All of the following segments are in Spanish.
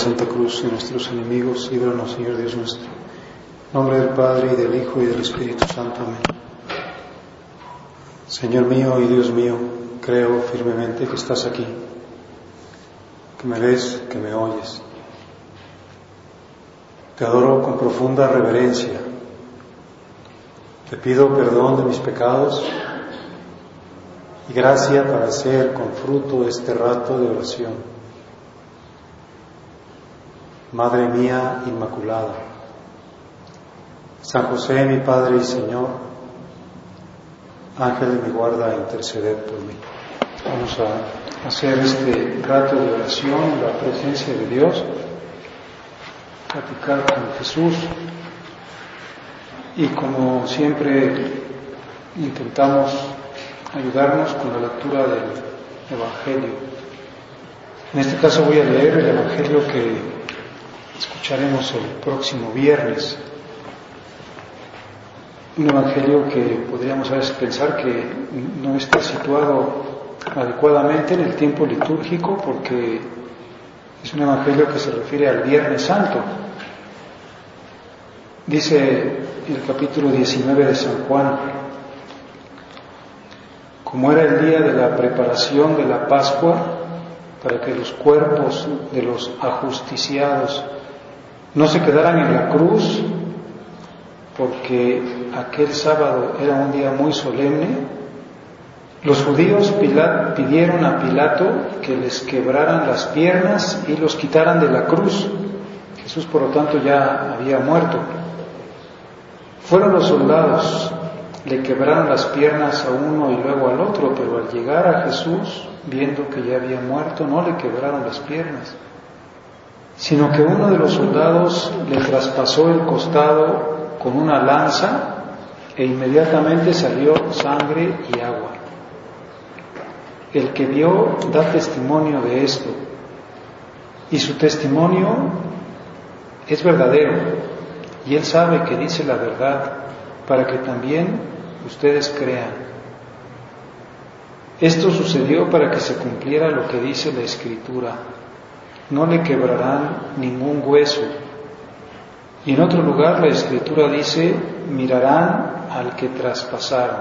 Santa Cruz de nuestros enemigos, líbranos, Señor Dios nuestro. En nombre del Padre, y del Hijo, y del Espíritu Santo. Amén. Señor mío y Dios mío, creo firmemente que estás aquí, que me ves, que me oyes. Te adoro con profunda reverencia. Te pido perdón de mis pecados y gracia para hacer con fruto este rato de oración. Madre mía Inmaculada, San José, mi Padre y Señor, Ángel de mi guarda, interceded por mí. Vamos a hacer este rato de oración en la presencia de Dios, platicar con Jesús, y como siempre intentamos ayudarnos con la lectura del Evangelio. En este caso voy a leer el Evangelio que escucharemos el próximo viernes. Un Evangelio que podríamos a veces pensar que no está situado adecuadamente en el tiempo litúrgico, porque es un Evangelio que se refiere al Viernes Santo. Dice el capítulo 19 de San Juan: como era el día de la preparación de la Pascua, para que los cuerpos de los ajusticiados no se quedaran en la cruz, porque aquel sábado era un día muy solemne, los judíos pidieron a Pilato que les quebraran las piernas y los quitaran de la cruz. Jesús, por lo tanto, ya había muerto. Fueron los soldados, le quebraron las piernas a uno y luego al otro, pero al llegar a Jesús, viendo que ya había muerto, no le quebraron las piernas, sino que uno de los soldados le traspasó el costado con una lanza e inmediatamente salió sangre y agua. El que vio da testimonio de esto, y su testimonio es verdadero, y él sabe que dice la verdad, para que también ustedes crean. Esto sucedió para que se cumpliera lo que dice la Escritura: no le quebrarán ningún hueso. Y en otro lugar la Escritura dice: mirarán al que traspasaron.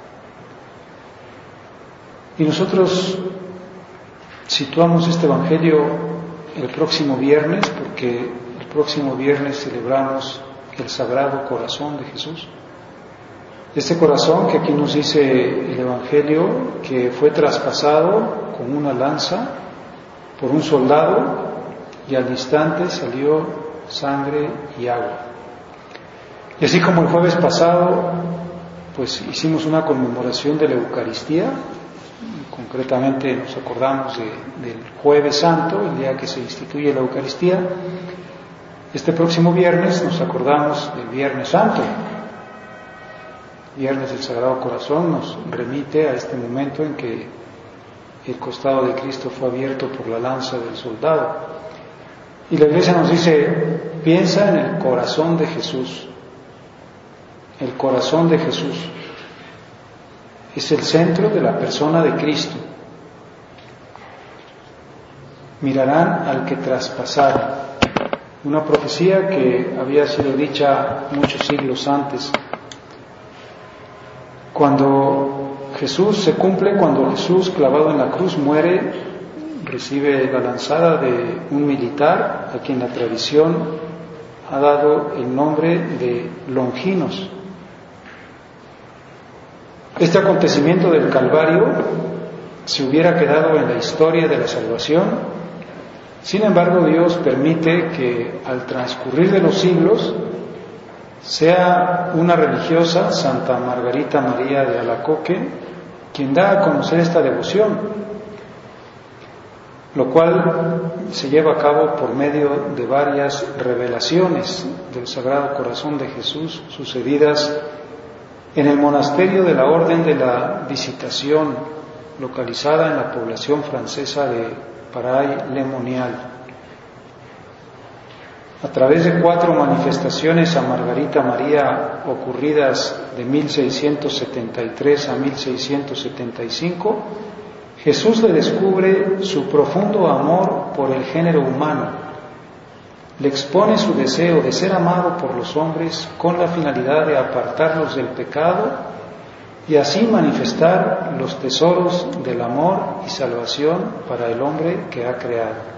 Y nosotros situamos este Evangelio el próximo viernes, porque el próximo viernes celebramos el Sagrado Corazón de Jesús. Este corazón que aquí nos dice el Evangelio que fue traspasado con una lanza por un soldado, y al instante salió sangre y agua. Y así como el jueves pasado pues hicimos una conmemoración de la Eucaristía, concretamente nos acordamos del Jueves Santo, el día que se instituye la Eucaristía. Este próximo viernes nos acordamos del Viernes Santo. Viernes del Sagrado Corazón nos remite a este momento en que el costado de Cristo fue abierto por la lanza del soldado. Y la Iglesia nos dice: piensa en el corazón de Jesús. El corazón de Jesús es el centro de la persona de Cristo. Mirarán al que traspasaron. Una profecía que había sido dicha muchos siglos antes. Cuando Jesús se cumple, cuando Jesús, clavado en la cruz, muere, recibe la lanzada de un militar a quien la tradición ha dado el nombre de Longinos. Este acontecimiento del Calvario se hubiera quedado en la historia de la salvación. Sin embargo, Dios permite que al transcurrir de los siglos sea una religiosa, Santa Margarita María de Alacoque, quien da a conocer esta devoción, lo cual se lleva a cabo por medio de varias revelaciones del Sagrado Corazón de Jesús sucedidas en el monasterio de la Orden de la Visitación, localizada en la población francesa de Paray-le-Monial. A través de 4 manifestaciones a Margarita María ocurridas de 1673 a 1675, Jesús le descubre su profundo amor por el género humano le expone su deseo de ser amado por los hombres con la finalidad de apartarlos del pecado y así manifestar los tesoros del amor y salvación para el hombre que ha creado.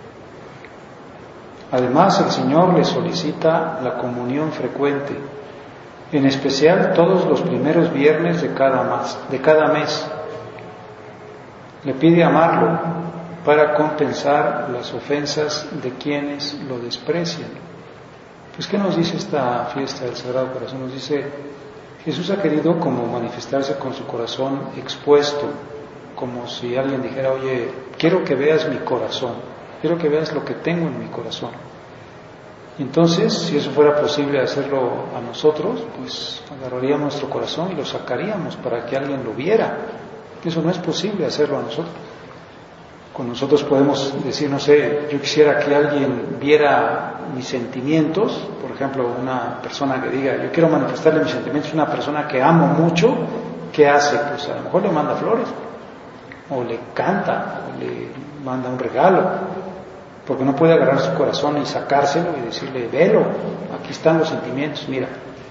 Además, el Señor le solicita la comunión frecuente, en especial todos los primeros viernes de cada mes. Le pide amarlo para compensar las ofensas de quienes lo desprecian. Pues, ¿qué nos dice esta fiesta del Sagrado Corazón? Nos dice, Jesús ha querido como manifestarse con su corazón expuesto, como si alguien dijera, oye, quiero que veas mi corazón, quiero que veas lo que tengo en mi corazón. Entonces, si eso fuera posible hacerlo a nosotros, pues agarraríamos nuestro corazón y lo sacaríamos para que alguien lo viera. Eso no es posible hacerlo a nosotros. Con nosotros podemos decir, no sé, yo quisiera que alguien viera mis sentimientos, por ejemplo, una persona que diga, yo quiero manifestarle mis sentimientos a una persona que amo mucho, ¿qué hace? Pues a lo mejor le manda flores, o le canta, o le manda un regalo, porque no puede agarrar su corazón y sacárselo y decirle, velo, aquí están los sentimientos, mira.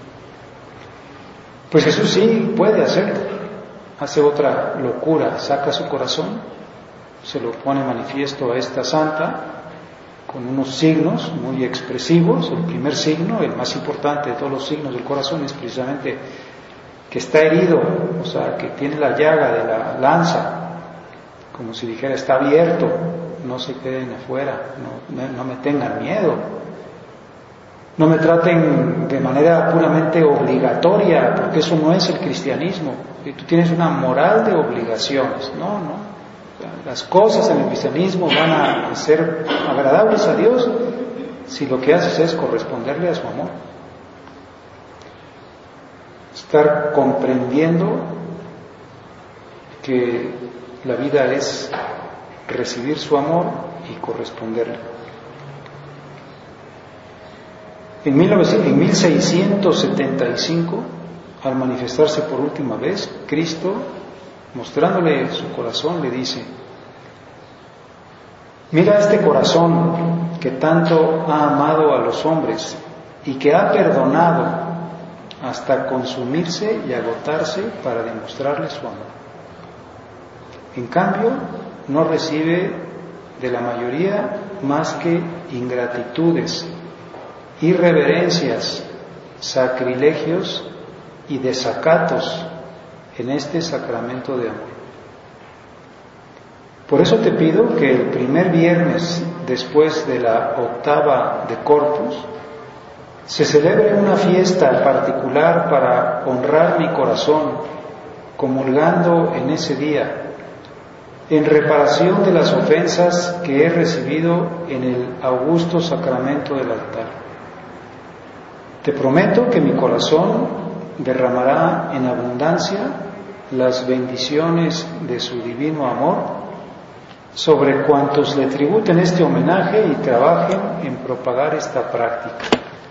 Pues Jesús sí puede hacerlo, hace otra locura, saca su corazón, se lo pone manifiesto a esta santa con unos signos muy expresivos. El primer signo, el más importante de todos los signos del corazón, es precisamente que está herido, o sea, que tiene la llaga de la lanza, como si dijera, está abierto, no se queden afuera, no me tengan miedo, no me traten de manera puramente obligatoria, porque eso no es el cristianismo. Tú tienes una moral de obligaciones, no. Las cosas en el cristianismo van a ser agradables a Dios si lo que haces es corresponderle a su amor. Estar comprendiendo que la vida es recibir su amor y corresponderle. En 1675, al manifestarse por última vez, Cristo, mostrándole su corazón, le dice, mira este corazón que tanto ha amado a los hombres y que ha perdonado hasta consumirse y agotarse para demostrarles su amor. En cambio, no recibe de la mayoría más que ingratitudes, irreverencias, sacrilegios y desacatos en este sacramento de amor. Por eso te pido que el primer viernes después de la octava de Corpus se celebre una fiesta particular para honrar mi corazón, comulgando en ese día, en reparación de las ofensas que he recibido en el augusto sacramento del altar. Te prometo que mi corazón derramará en abundancia las bendiciones de su divino amor sobre cuantos le tributen este homenaje y trabajen en propagar esta práctica.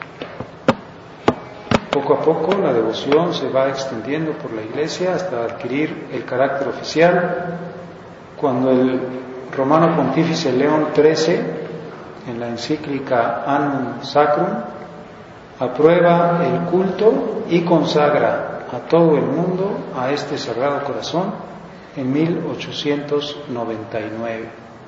Poco a poco la devoción se va extendiendo por la Iglesia hasta adquirir el carácter oficial, cuando el romano pontífice León XIII, en la encíclica Annum Sacrum, aprueba el culto y consagra a todo el mundo a este Sagrado Corazón en 1899.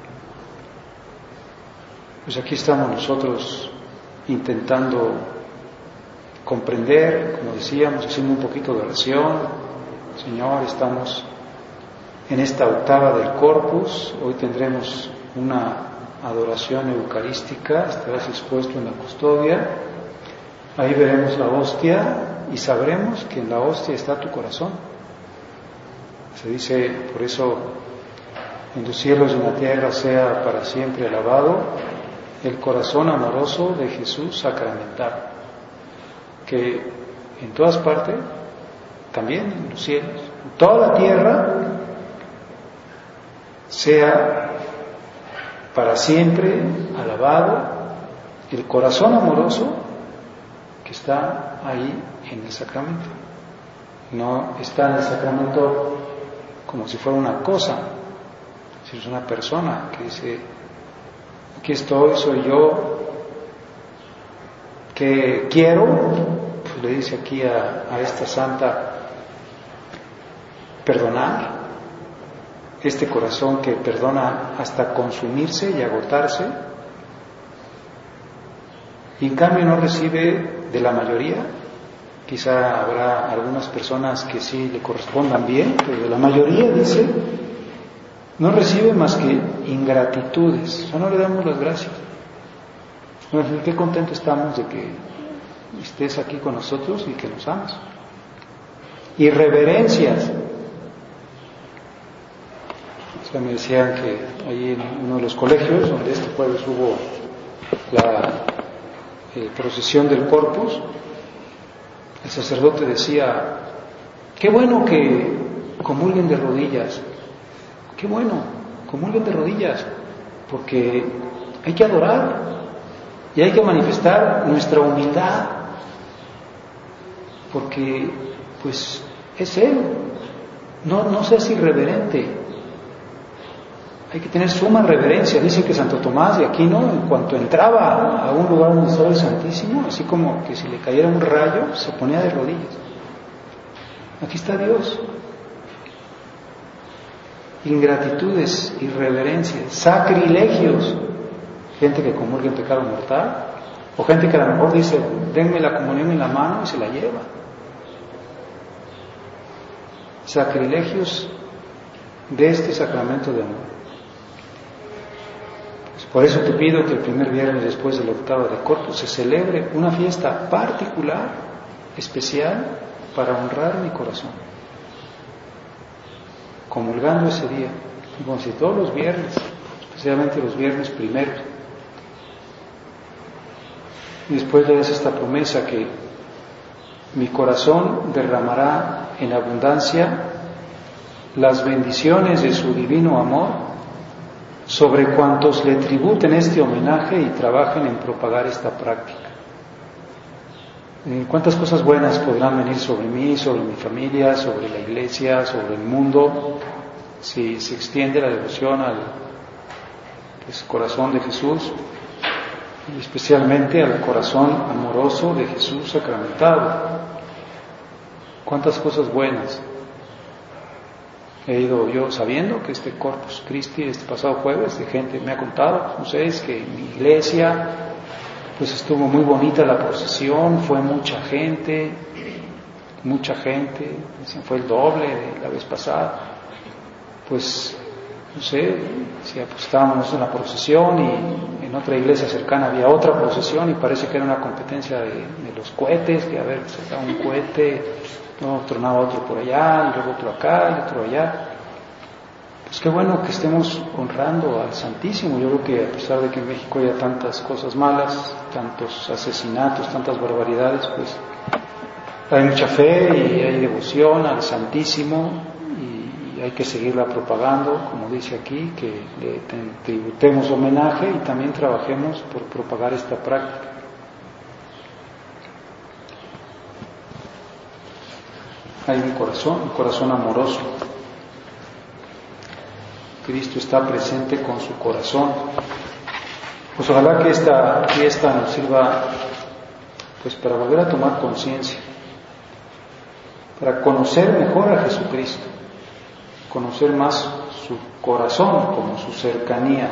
Pues aquí estamos nosotros intentando comprender, como decíamos, haciendo un poquito de oración. Señor, estamos en esta octava del Corpus, hoy tendremos una adoración eucarística, estarás expuesto en la custodia, ahí veremos la hostia y sabremos que en la hostia está tu corazón. Se dice, por eso, en los cielos y en la tierra sea para siempre alabado el corazón amoroso de Jesús sacramentado, que en todas partes, también en los cielos, en toda la tierra, sea para siempre alabado el corazón amoroso que está ahí en el sacramento. No está en el sacramento como si fuera una cosa, si es una persona que dice, aquí estoy, soy yo, ¿Qué quiero? Pues le dice aquí a esta santa, perdonar, este corazón que perdona hasta consumirse y agotarse, y en cambio no recibe de la mayoría. Quizá habrá algunas personas que sí le correspondan bien, pero de la mayoría, dice, no recibe más que ingratitudes, o sea, no le damos las gracias. Bueno, qué contento estamos de que estés aquí con nosotros y que nos amas. Irreverencias. O sea, me decían que ahí en uno de los colegios, donde este jueves hubo la procesión del Corpus, el sacerdote decía, qué bueno que comulguen de rodillas, qué bueno, comulguen de rodillas, porque hay que adorar y hay que manifestar nuestra humildad, porque pues es Él, no seas irreverente, hay que tener suma reverencia. Dice que Santo Tomás de Aquino, en cuanto entraba a un lugar donde estaba el Santísimo, así como que si le cayera un rayo, se ponía de rodillas. Aquí está Dios. Ingratitudes, irreverencias, sacrilegios, gente que comulga en pecado mortal, o gente que a lo mejor dice, denme la comunión en la mano y se la lleva. Sacrilegios de este sacramento de amor. Por eso te pido que el primer viernes después de la octava de Corpus se celebre una fiesta particular, especial, para honrar mi corazón. Comulgando ese día, como si todos los viernes, especialmente los viernes primeros. Y después le das esta promesa que mi corazón derramará en abundancia las bendiciones de su divino amor sobre cuantos le tributen este homenaje y trabajen en propagar esta práctica. ¿Cuántas cosas buenas podrán venir sobre mí, sobre mi familia, sobre la iglesia, sobre el mundo, si se extiende la devoción al corazón de Jesús, y especialmente al corazón amoroso de Jesús sacramentado? ¿Cuántas cosas buenas he ido yo sabiendo que este Corpus Christi, este pasado jueves, de gente me ha contado, no sé, es que en mi iglesia pues estuvo muy bonita la procesión, fue mucha gente, fue el doble de la vez pasada. Pues no sé, si apostábamos en la procesión y en otra iglesia cercana había otra procesión y parece que era una competencia de los cohetes, que a ver, se da un cohete, no tronaba otro por allá, y luego otro acá y otro allá. Pues qué bueno que estemos honrando al Santísimo. Yo creo que a pesar de que en México haya tantas cosas malas, tantos asesinatos, tantas barbaridades, pues hay mucha fe y hay devoción al Santísimo y hay que seguirla propagando, como dice aquí, que le tributemos homenaje y también trabajemos por propagar esta práctica. Hay un corazón amoroso. Cristo está presente con su corazón. Pues ojalá que esta fiesta nos sirva pues para volver a tomar conciencia, para conocer mejor a Jesucristo, conocer más su corazón como su cercanía.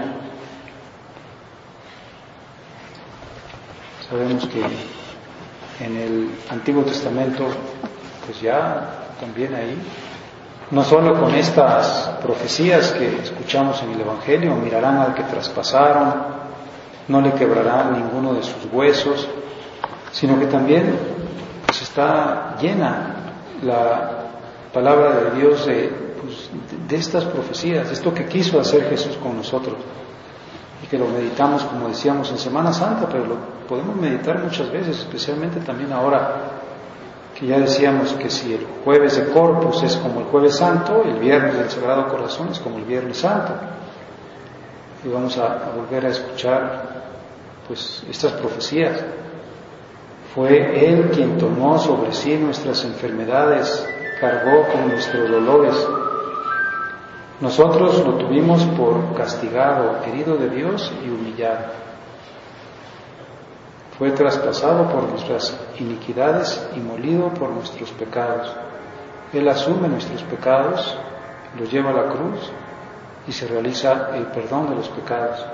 Sabemos que en el Antiguo Testamento pues ya también ahí, no solo con estas profecías que escuchamos en el Evangelio, mirarán al que traspasaron, no le quebrarán ninguno de sus huesos, sino que también pues está llena la palabra de Dios de estas profecías, de esto que quiso hacer Jesús con nosotros, y que lo meditamos, como decíamos, en Semana Santa, pero lo podemos meditar muchas veces, especialmente también ahora que ya decíamos que si el jueves de Corpus es como el jueves santo, el viernes del Sagrado Corazón es como el viernes santo. Y vamos a volver a escuchar pues estas profecías. Fue Él quien tomó sobre sí nuestras enfermedades, cargó con nuestros dolores. Nosotros lo tuvimos por castigado, herido de Dios y humillado. fue traspasado por nuestras iniquidades y molido por nuestros pecados. Él asume nuestros pecados, los lleva a la cruz y se realiza el perdón de los pecados.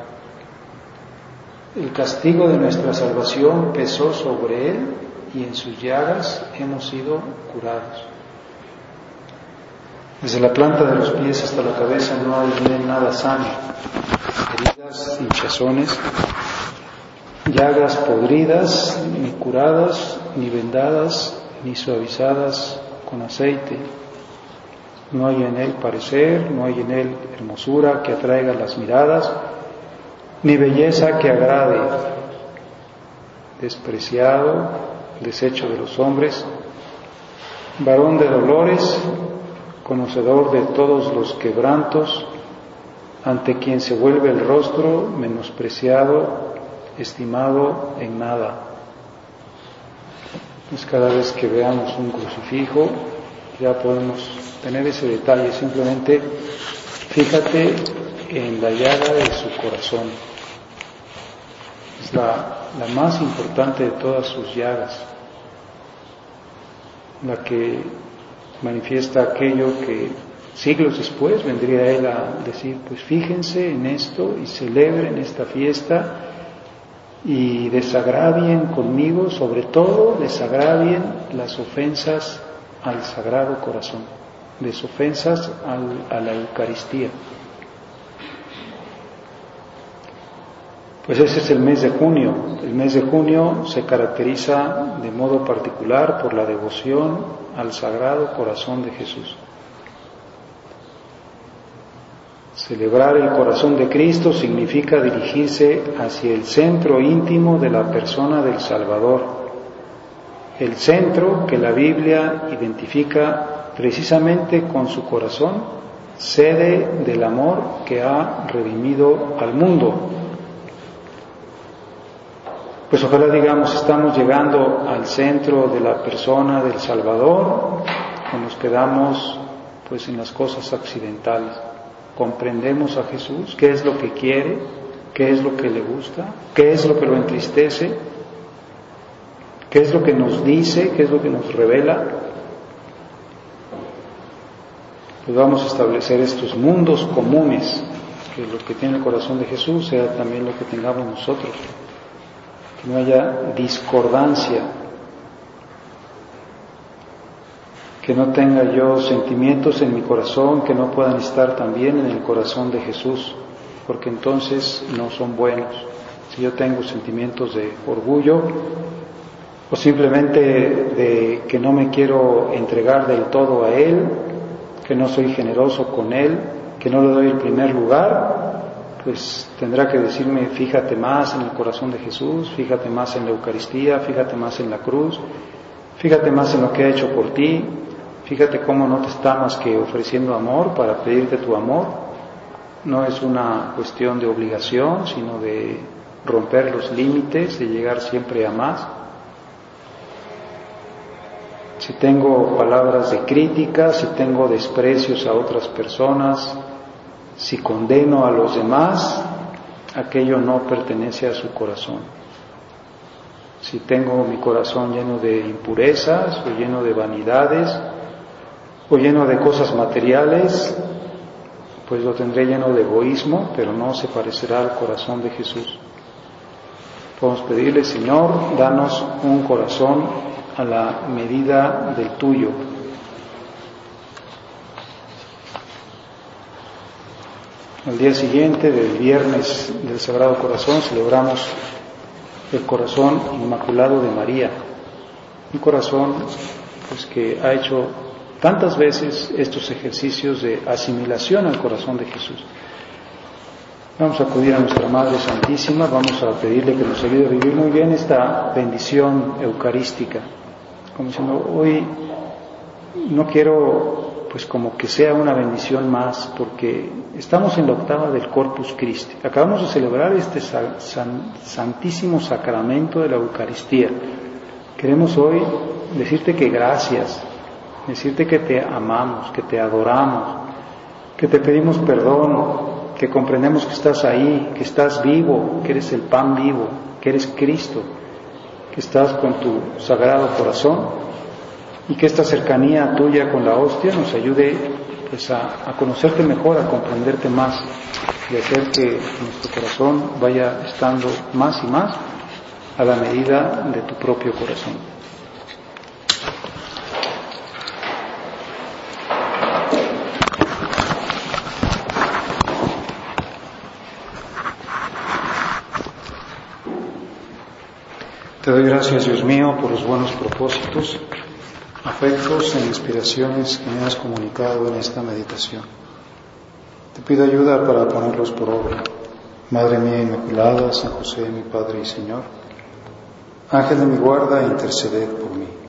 El castigo de nuestra salvación pesó sobre Él y en sus llagas hemos sido curados. Desde la planta de los pies hasta la cabeza no hay en Él nada sano, heridas, hinchazones, llagas podridas, ni curadas, ni vendadas, ni suavizadas con aceite. No hay en Él parecer, no hay en Él hermosura que atraiga las miradas, ni belleza que agrade. Despreciado, desecho de los hombres, varón de dolores, conocedor de todos los quebrantos, ante quien se vuelve el rostro, menospreciado, estimado en nada. Pues cada vez que veamos un crucifijo ya podemos tener ese detalle, simplemente fíjate en la llaga de su corazón. Es la más importante de todas sus llagas, la que manifiesta aquello que siglos después vendría él a decir, pues fíjense en esto y celebren esta fiesta y desagravien conmigo, sobre todo desagravien las ofensas al Sagrado Corazón, las ofensas a la Eucaristía. Pues ese es el mes de junio. El mes de junio se caracteriza de modo particular por la devoción al Sagrado Corazón de Jesús. Celebrar el corazón de Cristo significa dirigirse hacia el centro íntimo de la persona del Salvador, el centro que la Biblia identifica precisamente con su corazón, sede del amor que ha redimido al mundo. Pues ojalá digamos, estamos llegando al centro de la persona del Salvador, o nos quedamos pues en las cosas accidentales. Comprendemos a Jesús, qué es lo que quiere, qué es lo que le gusta, qué es lo que lo entristece, qué es lo que nos dice, qué es lo que nos revela. Pues vamos a establecer estos mundos comunes, que lo que tiene el corazón de Jesús sea también lo que tengamos nosotros, que no haya discordancia, que no tenga yo sentimientos en mi corazón que no puedan estar también en el corazón de Jesús, porque entonces no son buenos. Si yo tengo sentimientos de orgullo o simplemente de que no me quiero entregar del todo a Él, que no soy generoso con Él, que no le doy el primer lugar, pues tendrá que decirme, fíjate más en el corazón de Jesús, fíjate más en la Eucaristía, fíjate más en la cruz, fíjate más en lo que ha hecho por ti. Fíjate cómo no te está más que ofreciendo amor para pedirte tu amor. No es una cuestión de obligación, sino de romper los límites, de llegar siempre a más. Si tengo palabras de crítica, si tengo desprecios a otras personas, si condeno a los demás, aquello no pertenece a su corazón. Si tengo mi corazón lleno de impurezas o lleno de vanidades, o lleno de cosas materiales, pues lo tendré lleno de egoísmo, pero no se parecerá al corazón de Jesús. Podemos pedirle, Señor, danos un corazón a la medida del tuyo. Al día siguiente del viernes del Sagrado Corazón celebramos el corazón inmaculado de María, un corazón pues que ha hecho tantas veces estos ejercicios de asimilación al corazón de Jesús. Vamos a acudir a nuestra Madre Santísima, vamos a pedirle que nos ayude a vivir muy bien esta bendición eucarística. Como diciendo, hoy no quiero pues como que sea una bendición más, porque estamos en la octava del Corpus Christi. Acabamos de celebrar este santísimo sacramento de la Eucaristía. Queremos hoy decirte que gracias, decirte que te amamos, que te adoramos, que te pedimos perdón, que comprendemos que estás ahí, que estás vivo, que eres el pan vivo, que eres Cristo, que estás con tu sagrado corazón y que esta cercanía tuya con la hostia nos ayude pues a conocerte mejor, a comprenderte más y hacer que nuestro corazón vaya estando más y más a la medida de tu propio corazón. Te doy gracias, Dios mío, por los buenos propósitos, afectos e inspiraciones que me has comunicado en esta meditación. Te pido ayuda para ponerlos por obra. Madre mía Inmaculada, San José, mi Padre y Señor, Ángel de mi guarda, interceded por mí.